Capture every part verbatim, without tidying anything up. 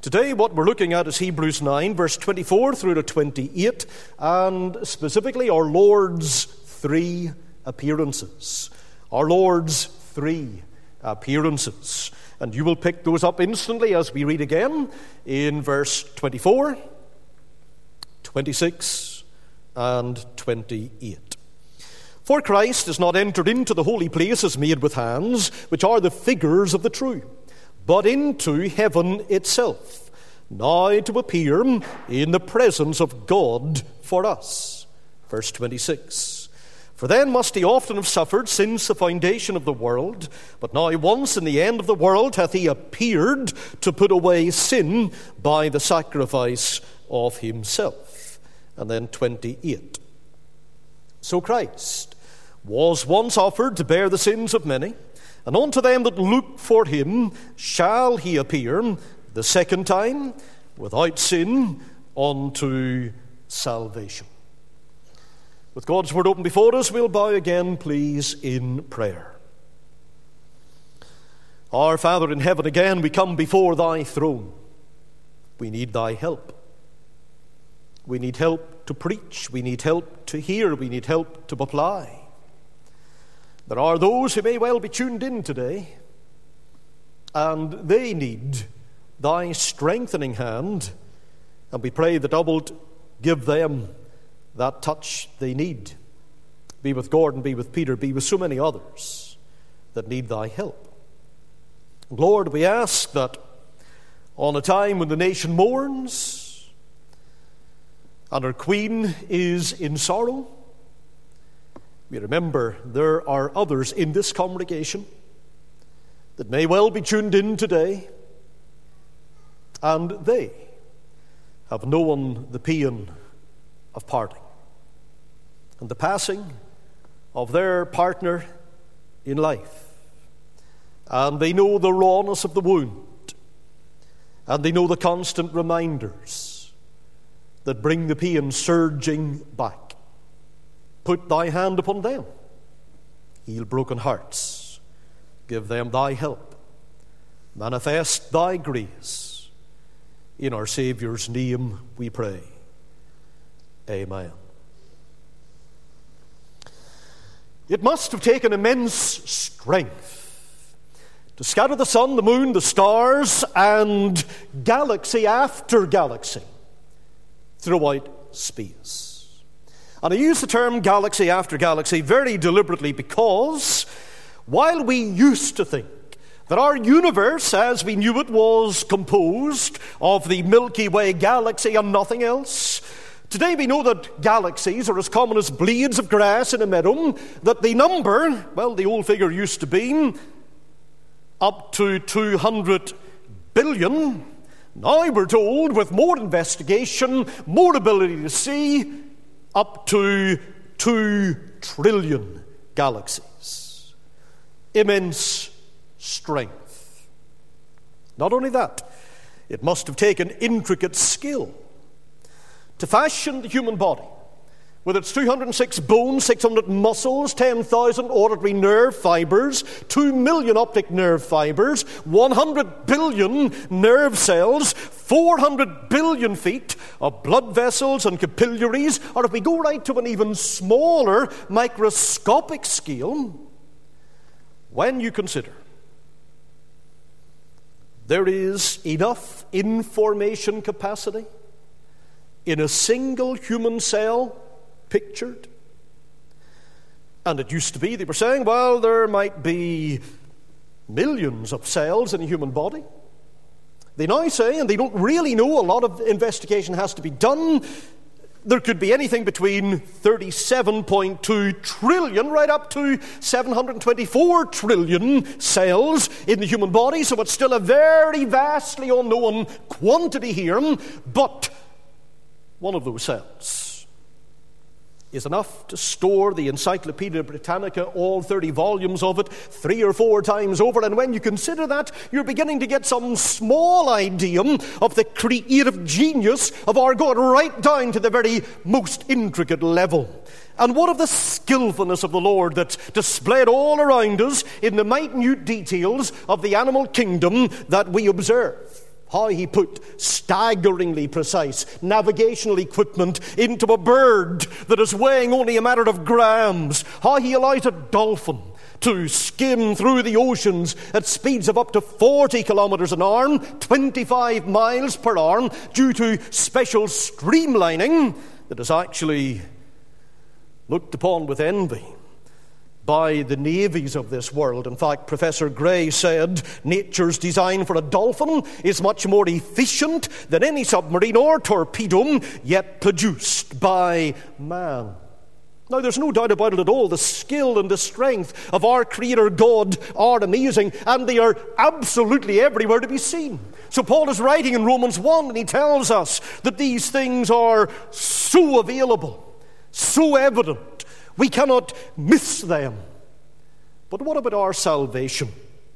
Today what we're looking at is Hebrews nine, verse twenty-four through to twenty-eight, and specifically our Lord's three appearances. Our Lord's three appearances. And you will pick those up instantly as we read again in verse twenty-four, twenty-six, and twenty-eight. For Christ has not entered into the holy places made with hands, which are the figures of the true, but into heaven itself, now to appear in the presence of God for us. Verse twenty-six. For then must he often have suffered since the foundation of the world, but now once in the end of the world hath he appeared to put away sin by the sacrifice of himself. And then twenty-eight. So Christ was once offered to bear the sins of many, and unto them that look for him shall he appear the second time without sin unto salvation. With God's word open before us, we'll bow again, please, in prayer. Our Father in heaven, again we come before thy throne. We need thy help. We need help to preach. We need help to hear. We need help to apply. There are those who may well be tuned in today, and they need thy strengthening hand, and we pray that thou wilt give them that touch they need. Be with Gordon, be with Peter, be with so many others that need thy help. Lord, we ask that on a time when the nation mourns and our Queen is in sorrow, we remember there are others in this congregation that may well be tuned in today, and they have known the pain of parting and the passing of their partner in life. And they know the rawness of the wound, and they know the constant reminders that bring the pain surging back. Put thy hand upon them. Heal broken hearts. Give them thy help. Manifest thy grace. In our Saviour's name we pray. Amen. It must have taken immense strength to scatter the sun, the moon, the stars, and galaxy after galaxy throughout space. And I use the term galaxy after galaxy very deliberately because while we used to think that our universe, as we knew it, was composed of the Milky Way galaxy and nothing else, today we know that galaxies are as common as blades of grass in a meadow, that the number, well, the old figure used to be up to two hundred billion. Now we're told, with more investigation, more ability to see, up to two trillion galaxies. Immense strength. Not only that, it must have taken intricate skill to fashion the human body with its two hundred six bones, six hundred muscles, ten thousand auditory nerve fibers, two million optic nerve fibers, one hundred billion nerve cells, four hundred billion feet of blood vessels and capillaries, or if we go right to an even smaller microscopic scale, when you consider there is enough information capacity in a single human cell pictured. And it used to be, they were saying, well, there might be millions of cells in a human body. They now say, and they don't really know, a lot of investigation has to be done, there could be anything between thirty-seven point two trillion right up to seven hundred twenty-four trillion cells in the human body, so it's still a very vastly unknown quantity here, but one of those cells is enough to store the Encyclopedia Britannica, all thirty volumes of it, three or four times over. And when you consider that, you're beginning to get some small idea of the creative genius of our God, right down to the very most intricate level. And what of the skillfulness of the Lord that's displayed all around us in the minute details of the animal kingdom that we observe? how he put staggeringly precise navigational equipment into a bird that is weighing only a matter of grams, how he allows a dolphin to skim through the oceans at speeds of up to forty kilometers an hour, twenty-five miles per hour, due to special streamlining that is actually looked upon with envy by the navies of this world. In fact, Professor Gray said nature's design for a dolphin is much more efficient than any submarine or torpedo yet produced by man. Now, there's no doubt about it at all. The skill and the strength of our Creator God are amazing, and they are absolutely everywhere to be seen. So Paul is writing in Romans one, and he tells us that these things are so available, so evident, we cannot miss them. But what about our salvation?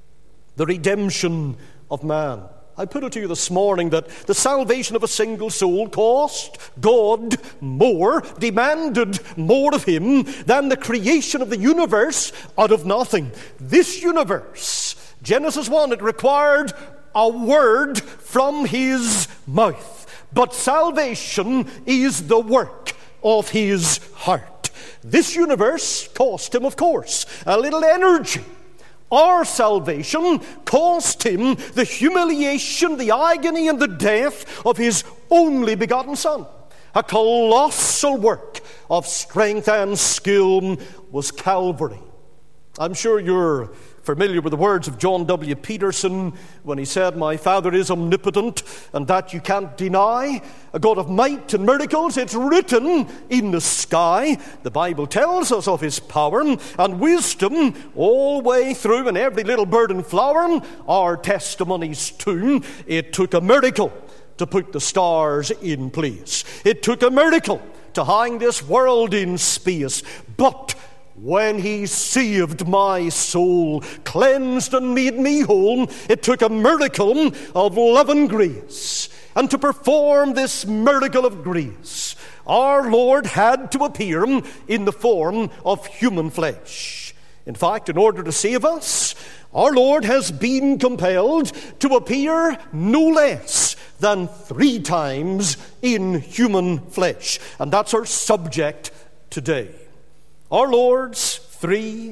The redemption of man. I put it to you this morning that the salvation of a single soul cost God more, demanded more of him than the creation of the universe out of nothing. This universe, Genesis one, it required a word from his mouth. But salvation is the work of his heart. This universe cost him, of course, a little energy. Our salvation cost him the humiliation, the agony, and the death of his only begotten Son. A colossal work of strength and skill was Calvary. I'm sure you're familiar with the words of John W. Peterson when he said, "My Father is omnipotent, and that you can't deny. A God of might and miracles, it's written in the sky." The Bible tells us of his power and wisdom all the way through, and every little bird and flower are testimonies too. It took a miracle to put the stars in place. It took a miracle to hang this world in space. But when he saved my soul, cleansed and made me whole, it took a miracle of love and grace. And to perform this miracle of grace, our Lord had to appear in the form of human flesh. In fact, in order to save us, our Lord has been compelled to appear no less than three times in human flesh. And that's our subject today. Our Lord's three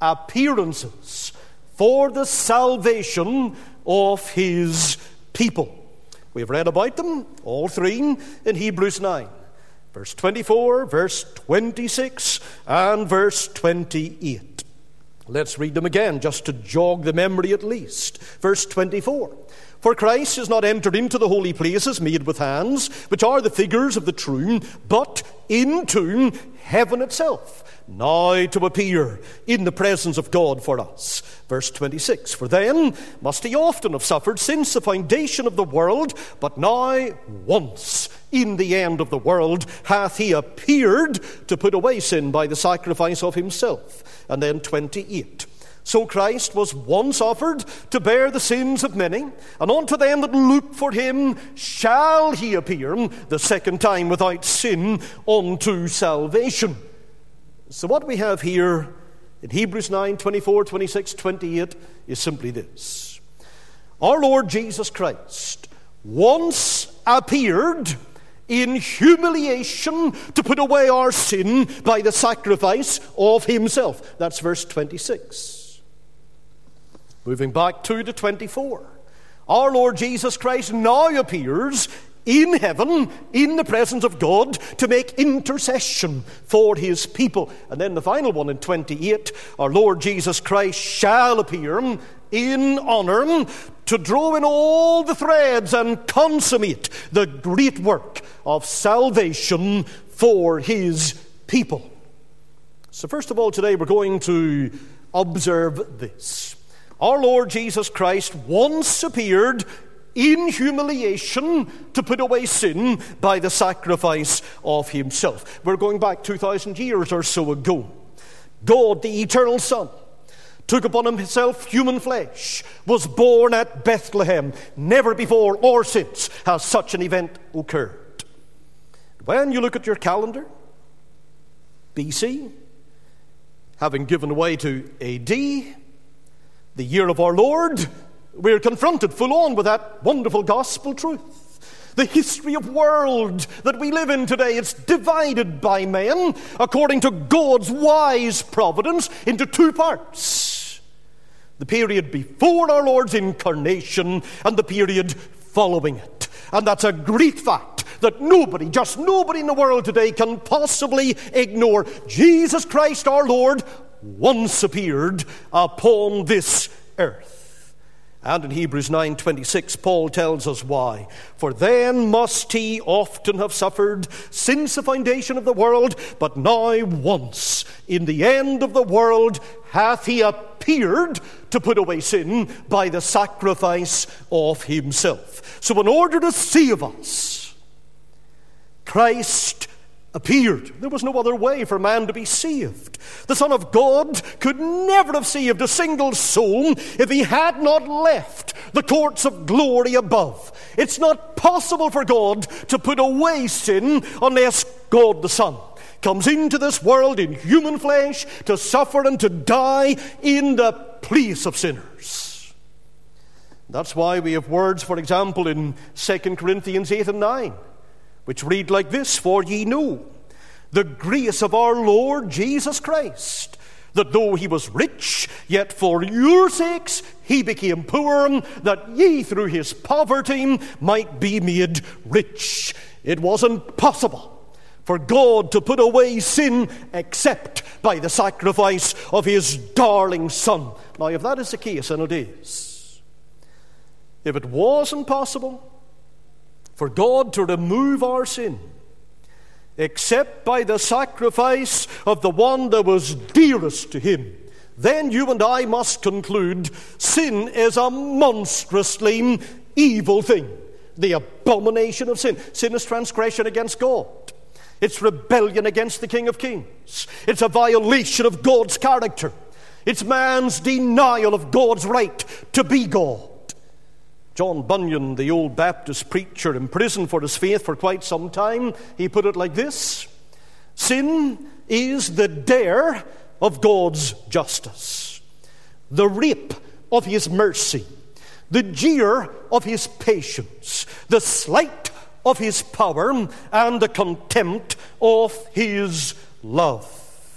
appearances for the salvation of his people. We've read about them, all three, in Hebrews nine. Verse twenty-four, verse twenty-six, and verse twenty-eight. Let's read them again, just to jog the memory at least. Verse twenty-four. For Christ is not entered into the holy places made with hands, which are the figures of the true, but into heaven itself, now to appear in the presence of God for us. Verse twenty-six. For then must he often have suffered since the foundation of the world, but now once in the end of the world hath he appeared to put away sin by the sacrifice of himself. And then twenty-eight. So Christ was once offered to bear the sins of many, and unto them that look for him shall he appear the second time without sin unto salvation. So what we have here in Hebrews nine, twenty-four, twenty-six, twenty-eight is simply this. Our Lord Jesus Christ once appeared in humiliation to put away our sin by the sacrifice of himself. That's verse twenty-six. Moving back to the twenty-four. Our Lord Jesus Christ now appears in heaven, in the presence of God, to make intercession for his people. And then the final one in twenty-eight, our Lord Jesus Christ shall appear in honor to draw in all the threads and consummate the great work of salvation for his people. So first of all, today we're going to observe this. Our Lord Jesus Christ once appeared in humiliation to put away sin by the sacrifice of himself. We're going back two thousand years or so ago. God, the eternal Son, took upon himself human flesh, was born at Bethlehem. Never before or since has such an event occurred. When you look at your calendar, B C, having given way to A D, the year of our Lord, we're confronted full on with that wonderful gospel truth. The history of world that we live in today, it's divided by men, according to God's wise providence, into two parts. The period before our Lord's incarnation and the period following it. And that's a great fact that nobody, just nobody in the world today can possibly ignore. Jesus Christ our Lord once appeared upon this earth. And in Hebrews nine twenty-six, Paul tells us why. For then must he often have suffered since the foundation of the world, but now once in the end of the world hath he appeared to put away sin by the sacrifice of himself. So in order to save us, Christ appeared. There was no other way for man to be saved. The Son of God could never have saved a single soul if he had not left the courts of glory above. It's not possible for God to put away sin unless God the Son comes into this world in human flesh to suffer and to die in the place of sinners. That's why we have words, for example, in Second Corinthians eight and nine, which read like this: For ye know the grace of our Lord Jesus Christ, that though he was rich, yet for your sakes he became poor, that ye through his poverty might be made rich. It wasn't possible for God to put away sin except by the sacrifice of his darling Son. Now, if that is the case, and it is, if it wasn't possible for God to remove our sin except by the sacrifice of the one that was dearest to him, then you and I must conclude sin is a monstrously evil thing. The abomination of sin. Sin is transgression against God. It's rebellion against the King of Kings. It's a violation of God's character. It's man's denial of God's right to be God. John Bunyan, the old Baptist preacher, imprisoned for his faith for quite some time, he put it like this: sin is the dare of God's justice, the rape of his mercy, the jeer of his patience, the slight of his power, and the contempt of his love.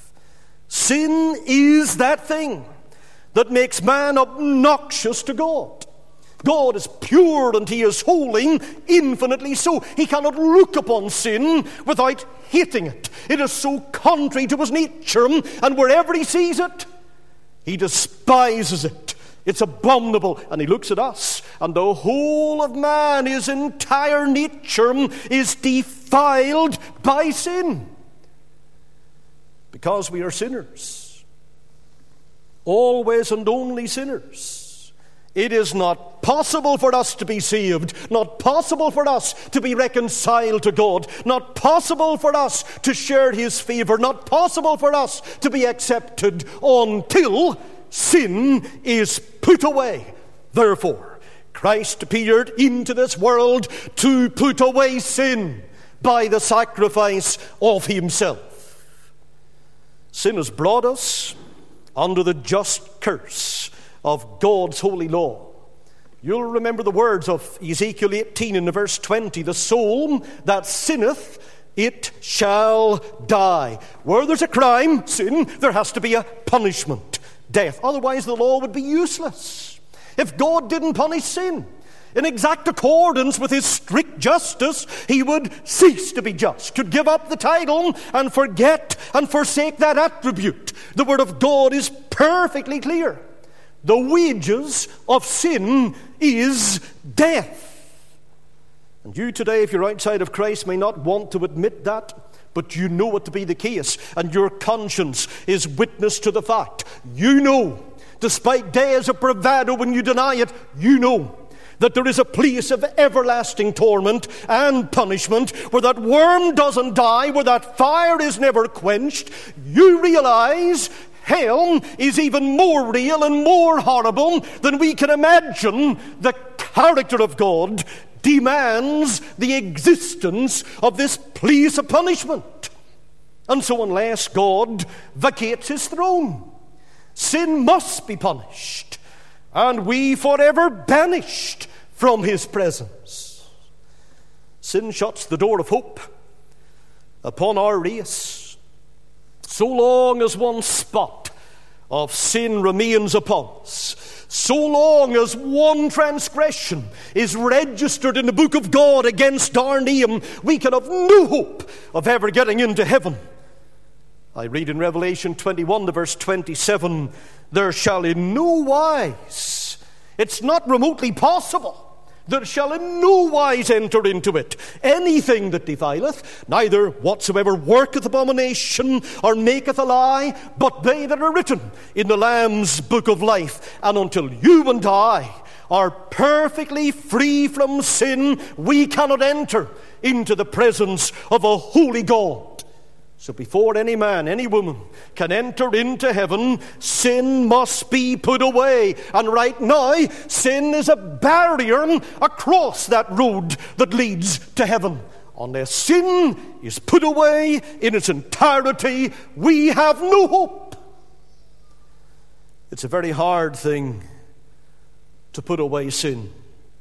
Sin is that thing that makes man obnoxious to God. God is pure and he is holy, infinitely so. He cannot look upon sin without hating it. It is so contrary to his nature, and wherever he sees it, he despises it. It's abominable. And he looks at us, and the whole of man, his entire nature, is defiled by sin. Because we are sinners. Always and only sinners. It is not possible for us to be saved, not possible for us to be reconciled to God, not possible for us to share his favor, not possible for us to be accepted until sin is put away. Therefore, Christ appeared into this world to put away sin by the sacrifice of himself. Sin has brought us under the just curse of God's holy law. You'll remember the words of Ezekiel eighteen in the verse twenty: the soul that sinneth, it shall die. Where there's a crime, sin, there has to be a punishment, death. Otherwise the law would be useless. If God didn't punish sin in exact accordance with his strict justice, he would cease to be just, could give up the title and forget and forsake that attribute. The word of God is perfectly clear. The wages of sin is death. And you today, if you're outside of Christ, may not want to admit that, but you know it to be the case, and your conscience is witness to the fact. You know, despite days of bravado when you deny it, you know that there is a place of everlasting torment and punishment where that worm doesn't die, where that fire is never quenched. You realize hell is even more real and more horrible than we can imagine. The character of God demands the existence of this place of punishment. And so unless God vacates his throne, sin must be punished. and we forever banished from his presence. Sin shuts the door of hope upon our race. So long as one spot of sin remains upon us, so long as one transgression is registered in the book of God against our name, we can have no hope of ever getting into heaven. I read in Revelation twenty-one, the verse twenty-seven, there shall in no wise, it's not remotely possible, there shall in no wise enter into it anything that defileth, neither whatsoever worketh abomination or maketh a lie, but they that are written in the Lamb's book of life. And until you and I are perfectly free from sin, we cannot enter into the presence of a holy God. So before any man, any woman can enter into heaven, sin must be put away. And right now, sin is a barrier across that road that leads to heaven. Unless sin is put away in its entirety, we have no hope. It's a very hard thing to put away sin.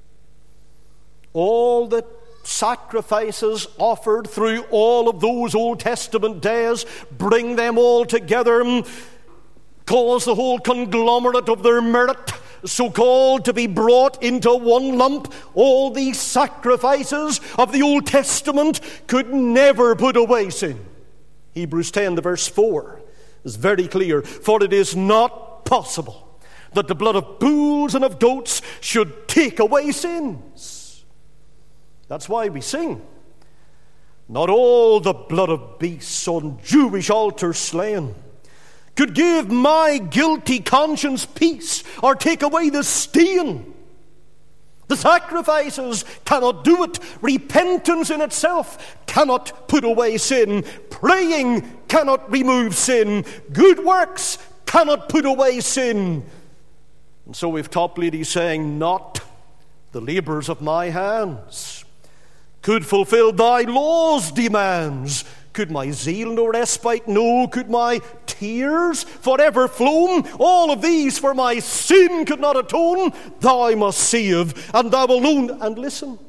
All that sacrifices offered through all of those Old Testament days, bring them all together, cause the whole conglomerate of their merit, so-called, to be brought into one lump. All these sacrifices of the Old Testament could never put away sin. Hebrews ten, the verse four is very clear. For it is not possible that the blood of bulls and of goats should take away sins. That's why we sing, not all the blood of beasts on Jewish altars slain could give my guilty conscience peace or take away the stain. The sacrifices cannot do it. Repentance in itself cannot put away sin. Praying cannot remove sin. Good works cannot put away sin. And so we've top ladies saying, not the labors of my hands could fulfill thy law's demands. Could my zeal no respite know? Could my tears forever flow? All of these for my sin could not atone. Thou must save, and thou alone. And listen,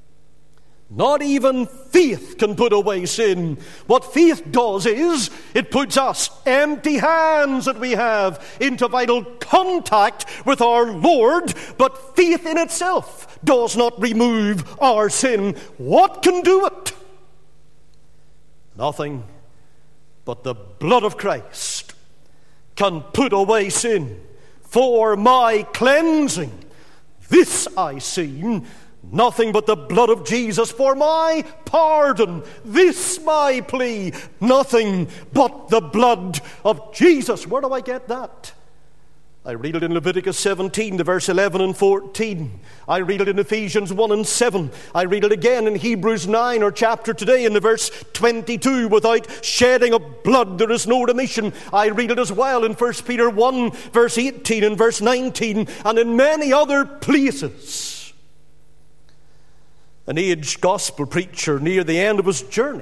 not even faith can put away sin. What faith does is, it puts us, empty hands that we have, into vital contact with our Lord. But faith in itself does not remove our sin. What can do it? Nothing but the blood of Christ can put away sin for my cleansing. This I see, nothing but the blood of Jesus for my pardon. This my plea, nothing but the blood of Jesus. Where do I get that? I read it in Leviticus seventeen, the verse eleven and fourteen. I read it in Ephesians one and seven. I read it again in Hebrews nine, our chapter today, in the verse twenty-two. Without shedding of blood there is no remission. I read it as well in First Peter one, verse eighteen and verse nineteen, and in many other places. An aged gospel preacher near the end of his journey,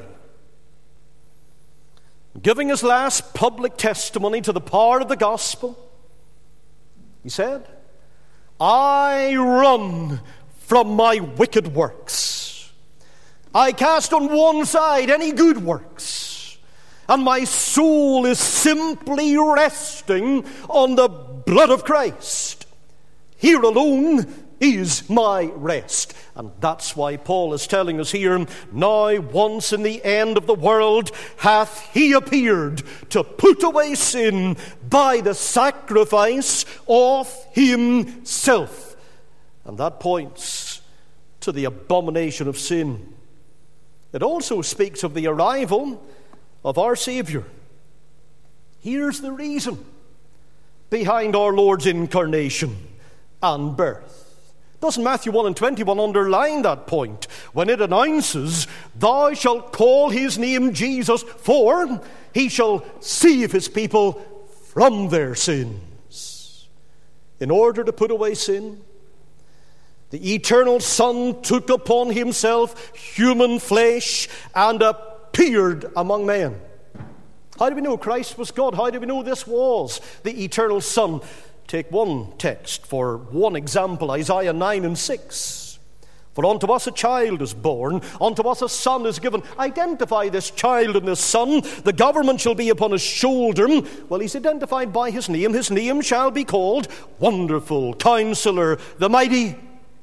giving his last public testimony to the power of the gospel, he said, I run from my wicked works. I cast on one side any good works, and my soul is simply resting on the blood of Christ. Here alone is my rest. And that's why Paul is telling us here, now once in the end of the world hath he appeared to put away sin by the sacrifice of himself. And that points to the abomination of sin. It also speaks of the arrival of our Savior. Here's the reason behind our Lord's incarnation and birth. Doesn't Matthew one and twenty-one underline that point when it announces, thou shalt call his name Jesus, for he shall save his people from their sins. In order to put away sin, the eternal Son took upon himself human flesh and appeared among men. How do we know Christ was God? How do we know this was the eternal Son? Take one text for one example, Isaiah nine and six. For unto us a child is born, unto us a son is given. Identify this child and this son. The government shall be upon his shoulder. Well, he's identified by his name. His name shall be called Wonderful, Counselor, the Mighty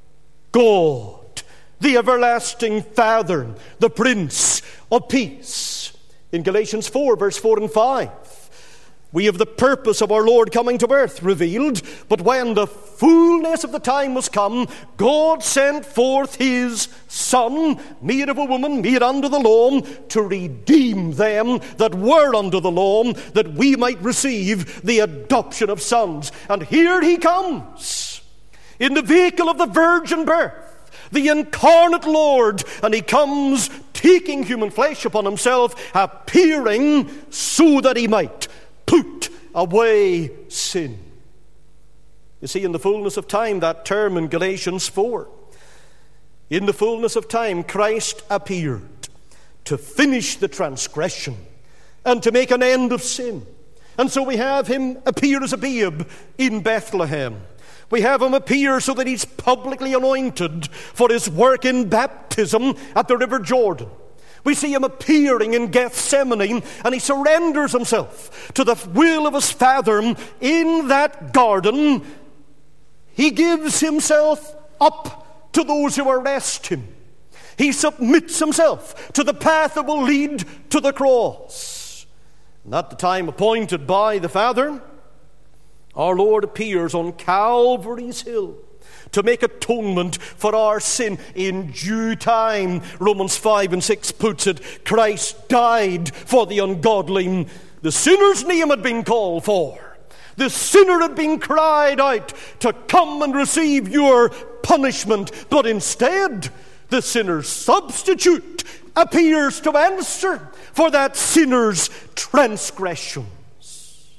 God, the Everlasting Father, the Prince of Peace. In Galatians four, verse four and five, we have the purpose of our Lord coming to earth revealed, but when the fullness of the time was come, God sent forth his Son, made of a woman, made under the law, to redeem them that were under the law, that we might receive the adoption of sons. And here he comes, in the vehicle of the virgin birth, the incarnate Lord, and he comes taking human flesh upon himself, appearing so that he might put away sin. You see, in the fullness of time, that term in Galatians four, in the fullness of time, Christ appeared to finish the transgression and to make an end of sin. And so we have him appear as a babe in Bethlehem. We have him appear so that he's publicly anointed for his work in baptism at the River Jordan. We see him appearing in Gethsemane, and he surrenders himself to the will of his Father in that garden. He gives himself up to those who arrest him. He submits himself to the path that will lead to the cross. And at the time appointed by the Father, our Lord appears on Calvary's hill to make atonement for our sin in due time. Romans five and six puts it, Christ died for the ungodly. The sinner's name had been called for. The sinner had been cried out to come and receive your punishment. But instead, the sinner's substitute appears to answer for that sinner's transgressions.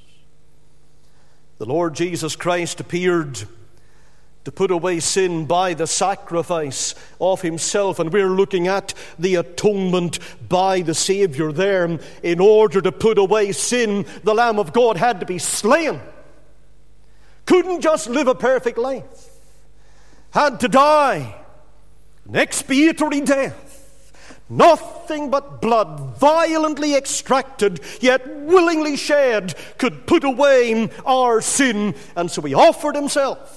The Lord Jesus Christ appeared to put away sin by the sacrifice of himself. And we're looking at the atonement by the Savior there. In order to put away sin, the Lamb of God had to be slain. Couldn't just live a perfect life. Had to die an expiatory death. Nothing but blood, violently extracted, yet willingly shed, could put away our sin. And so he offered himself.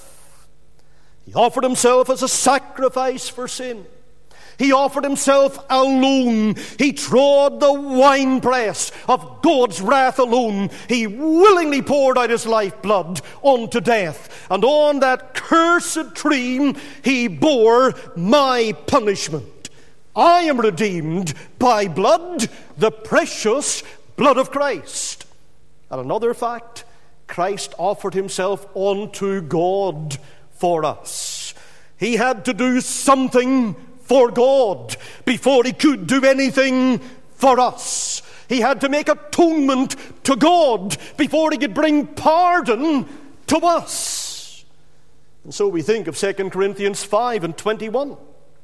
He offered himself as a sacrifice for sin. He offered himself alone. He trod the winepress of God's wrath alone. He willingly poured out his lifeblood unto death. And on that cursed tree, he bore my punishment. I am redeemed by blood, the precious blood of Christ. And another fact, Christ offered himself unto God for us. He had to do something for God before he could do anything for us. He had to make atonement to God before he could bring pardon to us. And so we think of Second Corinthians five and twenty-one.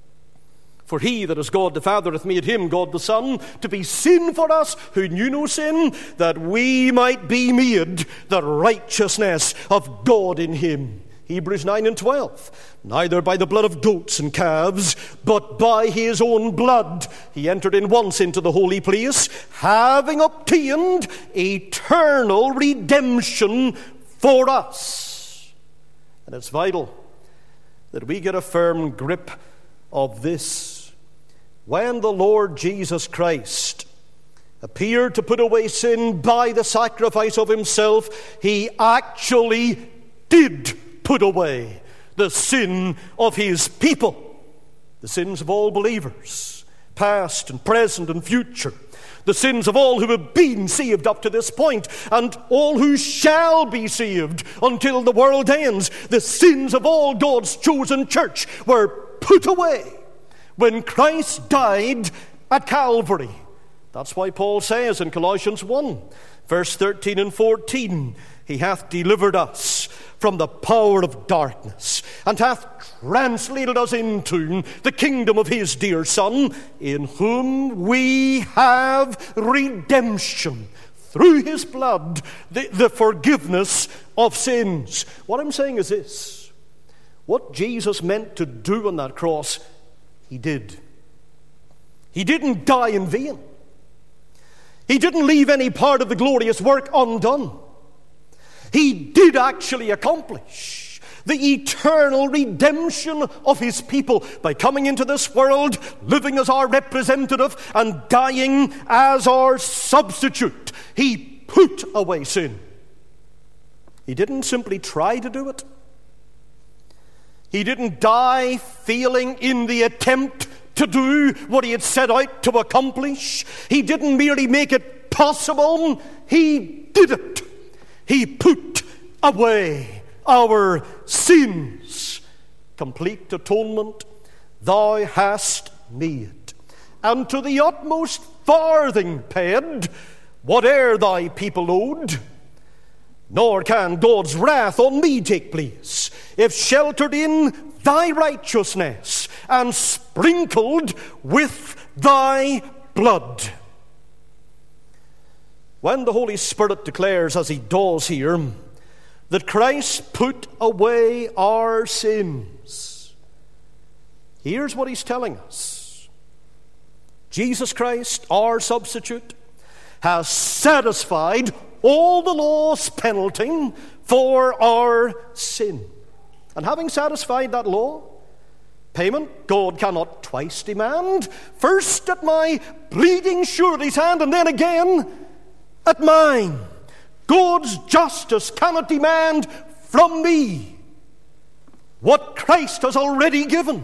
For he that is God the Father hath made him, God the Son, to be sin for us who knew no sin, that we might be made the righteousness of God in him. Hebrews nine and twelve. Neither by the blood of goats and calves, but by his own blood he entered in once into the holy place, having obtained eternal redemption for us. And it's vital that we get a firm grip of this. When the Lord Jesus Christ appeared to put away sin by the sacrifice of himself, he actually did put away the sin of his people, the sins of all believers, past and present and future, the sins of all who have been saved up to this point, and all who shall be saved until the world ends. The sins of all God's chosen church were put away when Christ died at Calvary. That's why Paul says in Colossians one, verse thirteen and fourteen, he hath delivered us from the power of darkness, and hath translated us into the kingdom of his dear Son, in whom we have redemption through his blood, the, the forgiveness of sins. What I'm saying is this: what Jesus meant to do on that cross, he did. He didn't die in vain. He didn't leave any part of the glorious work undone. He did actually accomplish the eternal redemption of his people by coming into this world, living as our representative and dying as our substitute. He put away sin. He didn't simply try to do it. He didn't die failing in the attempt to do what he had set out to accomplish. He didn't merely make it possible. He did it. He put away our sins. Complete atonement thou hast made, and to the utmost farthing paid whate'er thy people owed. Nor can God's wrath on me take place, if sheltered in thy righteousness and sprinkled with thy blood. When the Holy Spirit declares, as he does here, that Christ put away our sins, here's what he's telling us. Jesus Christ, our substitute, has satisfied all the law's penalty for our sin. And having satisfied that law, payment God cannot twice demand, first at my bleeding surety's hand, and then again at mine. God's justice cannot demand from me what Christ has already given.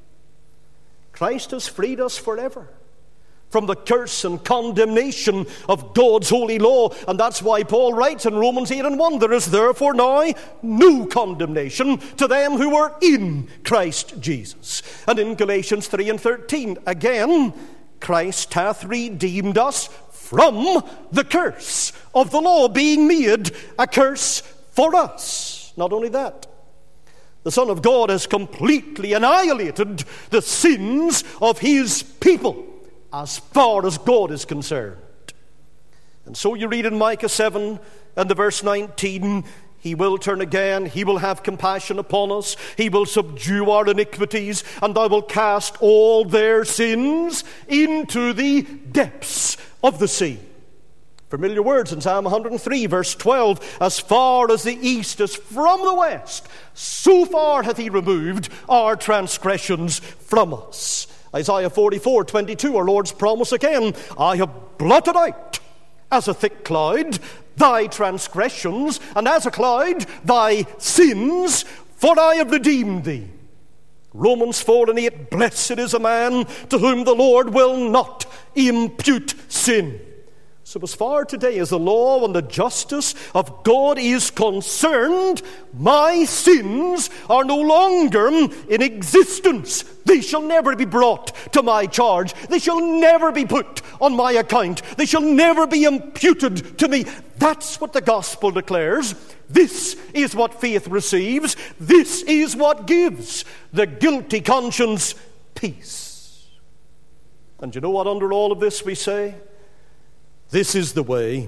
Christ has freed us forever from the curse and condemnation of God's holy law. And that's why Paul writes in Romans eight and one, there is therefore now no condemnation to them who are in Christ Jesus. And in Galatians three and thirteen, again, Christ hath redeemed us from the curse of the law, being made a curse for us. Not only that, the Son of God has completely annihilated the sins of his people as far as God is concerned. And so you read in Micah seven and the verse nineteen, he will turn again, he will have compassion upon us, he will subdue our iniquities, and thou wilt cast all their sins into the depths of the sea. Familiar words in Psalm one hundred three, verse twelve, as far as the east is from the west, so far hath he removed our transgressions from us. Isaiah forty-four, twenty-two, our Lord's promise again, I have blotted out as a thick cloud thy transgressions, and as a cloud thy sins, for I have redeemed thee. Romans four and eight, blessed is a man to whom the Lord will not impute sin. So as far today as the law and the justice of God is concerned, my sins are no longer in existence. They shall never be brought to my charge. They shall never be put on my account. They shall never be imputed to me. That's what the gospel declares. This is what faith receives. This is what gives the guilty conscience peace. And you know what, under all of this we say? This is the way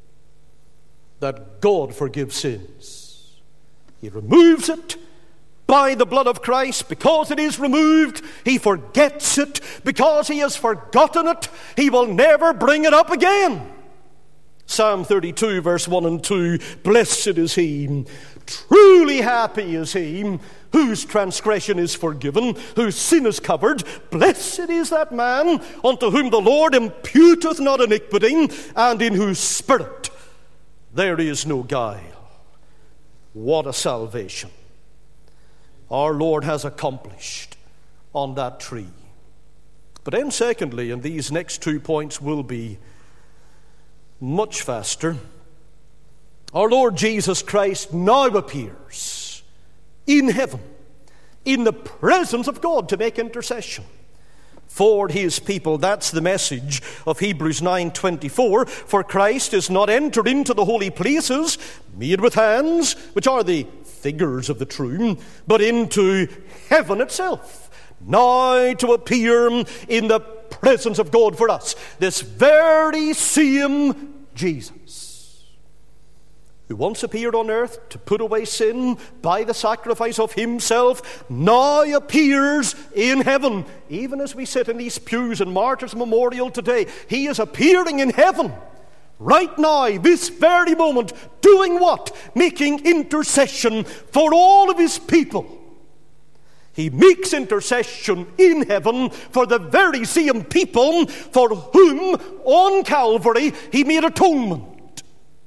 that God forgives sins. He removes it by the blood of Christ. Because it is removed, he forgets it. Because he has forgotten it, he will never bring it up again. Psalm thirty-two, verse one and two, blessed is he, truly happy is he, whose transgression is forgiven, whose sin is covered. Blessed is that man unto whom the Lord imputeth not iniquity, and in whose spirit there is no guile. What a salvation our Lord has accomplished on that tree. But then secondly, and these next two points will be much faster, our Lord Jesus Christ now appears in heaven, in the presence of God, to make intercession for his people. That's the message of Hebrews nine twenty-four. For Christ is not entered into the holy places made with hands, which are the figures of the true, but into heaven itself, now to appear in the presence of God for us. This very same Jesus, who once appeared on earth to put away sin by the sacrifice of himself, now appears in heaven. Even as we sit in these pews in Martyrs Memorial today, he is appearing in heaven right now, this very moment, doing what? Making intercession for all of his people. He makes intercession in heaven for the very same people for whom on Calvary he made atonement.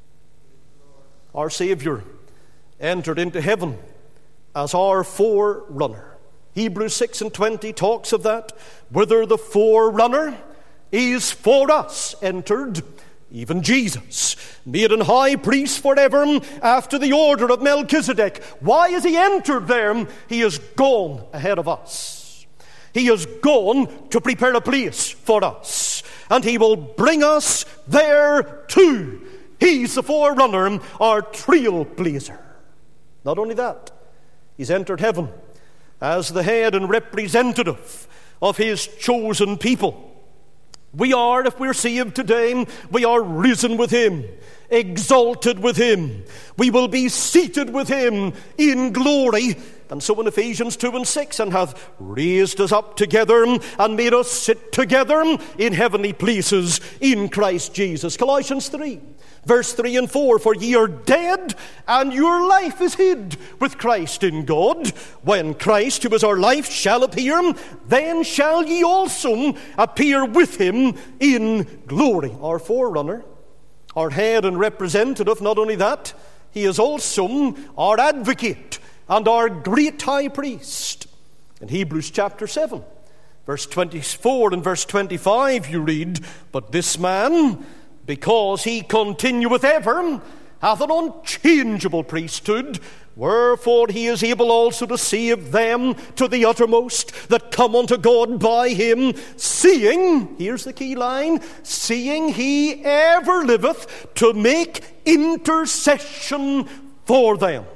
Our Savior entered into heaven as our forerunner. Hebrews six and twenty talks of that, whither the forerunner is for us entered, even Jesus, made an high priest forever after the order of Melchizedek. Why has he entered there? He has gone ahead of us. He has gone to prepare a place for us, and he will bring us there too. He's the forerunner, our trailblazer. Not only that, he's entered heaven as the head and representative of his chosen people. We are, if we're saved today, we are risen with him, exalted with him. We will be seated with him in glory. And so in Ephesians two and six, and hath raised us up together and made us sit together in heavenly places in Christ Jesus. Colossians three, verse three and four, for ye are dead, and your life is hid with Christ in God. When Christ, who is our life, shall appear, then shall ye also appear with him in glory. Our forerunner, our head and representative. Not only that, he is also our advocate and our great high priest. In Hebrews chapter seven, verse twenty-four and verse twenty-five, you read, but this man, because he continueth ever, hath an unchangeable priesthood, wherefore he is able also to save them to the uttermost that come unto God by him, seeing, here's the key line, seeing he ever liveth to make intercession for them.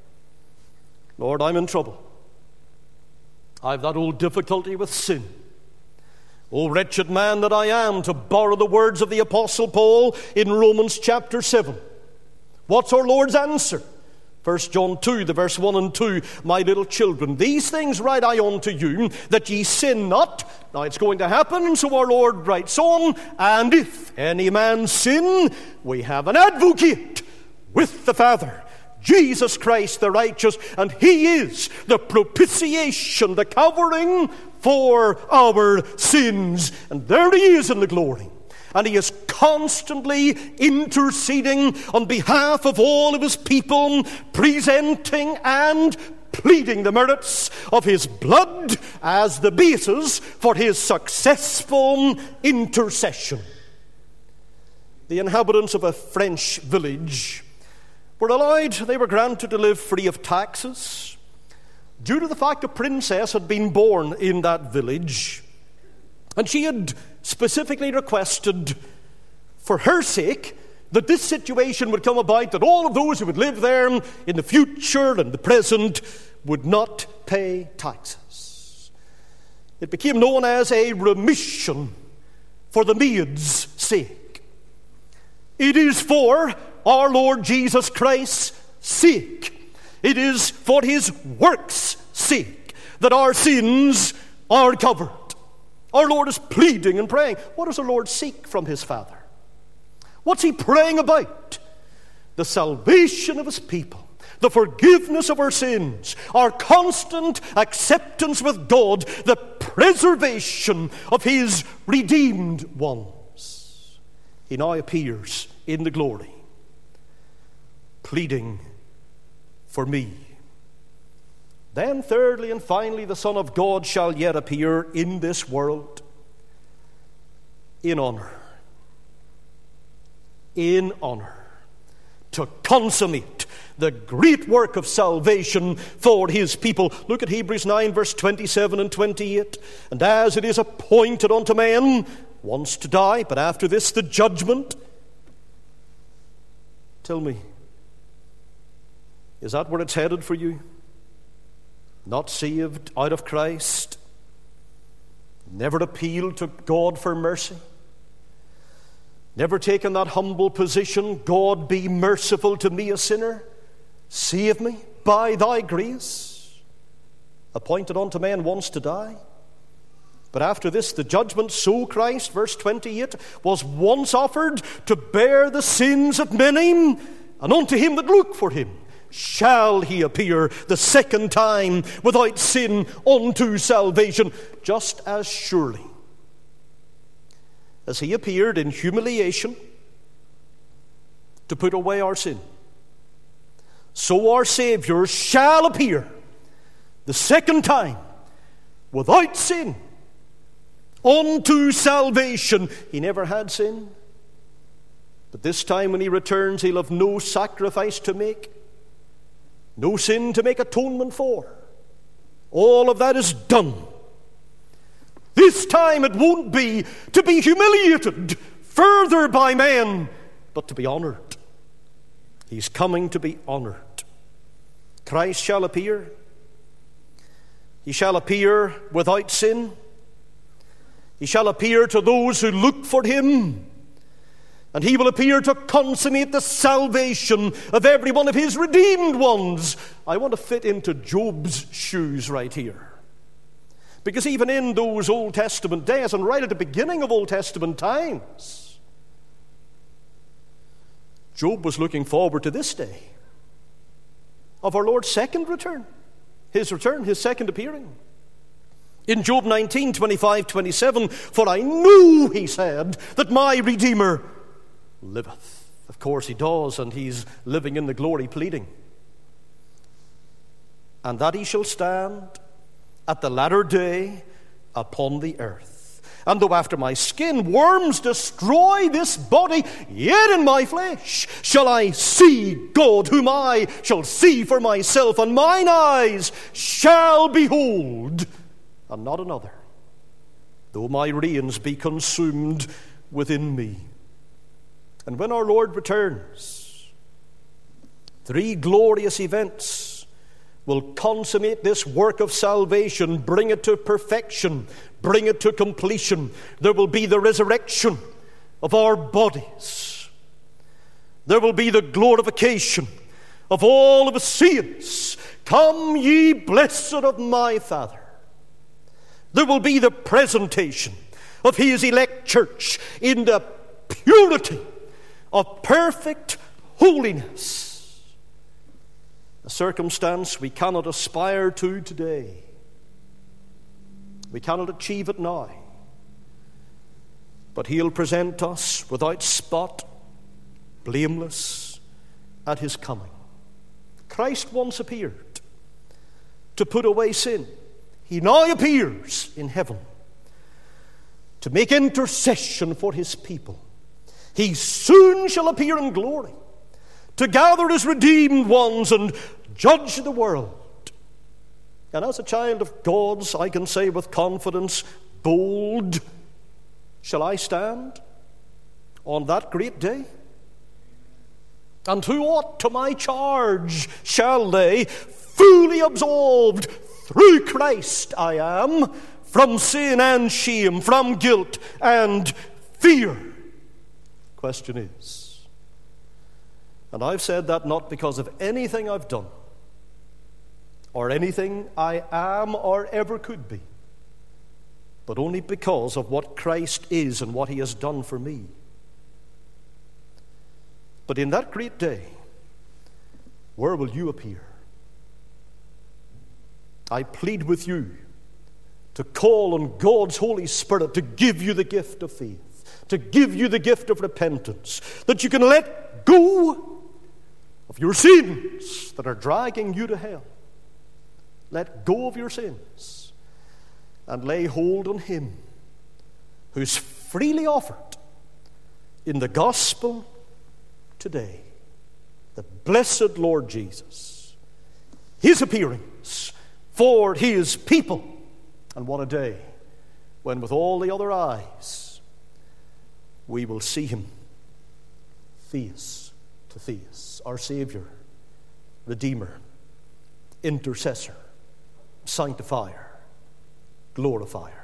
Lord, I'm in trouble. I've that old difficulty with sin. O wretched man that I am, to borrow the words of the Apostle Paul in Romans chapter seven. What's our Lord's answer? First John two, the verse one and two, my little children, these things write I unto you, that ye sin not. Now it's going to happen, and so our Lord writes on, and if any man sin, we have an advocate with the Father, Jesus Christ the righteous, and he is the propitiation, the covering for our sins. And there he is in the glory. And he is constantly interceding on behalf of all of his people, presenting and pleading the merits of his blood as the basis for his successful intercession. The inhabitants of a French village were allowed, they were granted to live free of taxes due to the fact a princess had been born in that village, and she had specifically requested for her sake that this situation would come about, that all of those who would live there in the future and the present would not pay taxes. It became known as a remission for the maid's sake. It is for our Lord Jesus Christ's sake. It is for his work's sake that our sins are covered. Our Lord is pleading and praying. What does the Lord seek from his Father? What's he praying about? The salvation of his people, the forgiveness of our sins, our constant acceptance with God, the preservation of his redeemed ones. He now appears in the glory, pleading for me. Then thirdly and finally, the Son of God shall yet appear in this world in honor. In honor. To consummate the great work of salvation for his people. Look at Hebrews nine, verse twenty-seven and twenty-eight. And as it is appointed unto man once to die, but after this the judgment. Tell me, is that where it's headed for you? Not saved out of Christ? Never appealed to God for mercy? never taken that humble position, God be merciful to me a sinner, save me by thy grace, appointed unto man once to die. But after this the judgment, so Christ, verse twenty-eight, was once offered to bear the sins of many, and unto him that look for him shall he appear the second time without sin unto salvation, just as surely as he appeared in humiliation to put away our sin, so our Savior shall appear the second time without sin unto salvation. He never had sin, but this time when he returns, he'll have no sacrifice to make, no sin to make atonement for. All of that is done. This time it won't be to be humiliated further by men, but to be honored. He's coming to be honored. Christ shall appear. He shall appear without sin. He shall appear to those who look for him. And he will appear to consummate the salvation of every one of his redeemed ones. I want to fit into Job's shoes right here. Because even in those Old Testament days, and right at the beginning of Old Testament times, Job was looking forward to this day of our Lord's second return. His return, his second appearing. In Job nineteen, twenty-five, twenty-seven, for I knew, he said, that my Redeemer liveth. Of course he does, and he's living in the glory pleading. And that he shall stand at the latter day upon the earth. And though after my skin worms destroy this body, yet in my flesh shall I see God, whom I shall see for myself, and mine eyes shall behold, and not another, though my reins be consumed within me. And when our Lord returns, three glorious events will consummate this work of salvation, bring it to perfection, bring it to completion. There will be the resurrection of our bodies. There will be the glorification of all of the saints. Come ye blessed of my Father. There will be the presentation of his elect church in the purity of perfect holiness, a circumstance we cannot aspire to today. We cannot achieve it now. But he'll present us without spot, blameless, at his coming. Christ once appeared to put away sin. He now appears in heaven to make intercession for his people. He soon shall appear in glory to gather his redeemed ones and judge the world. And as a child of God's, I can say with confidence, bold, shall I stand on that great day? And who ought to my charge shall lay, fully absolved through Christ I am, from sin and shame, from guilt and fear. Question is, and I've said that not because of anything I've done, or anything I am or ever could be, but only because of what Christ is and what he has done for me. But in that great day, where will you appear? I plead with you to call on God's Holy Spirit to give you the gift of faith, to give you the gift of repentance, that you can let go of your sins that are dragging you to hell. Let go of your sins and lay hold on him who's freely offered in the gospel today, the blessed Lord Jesus, his appearance for his people. And what a day when with all the other eyes we will see him face to face, our Savior, Redeemer, Intercessor, Sanctifier, Glorifier.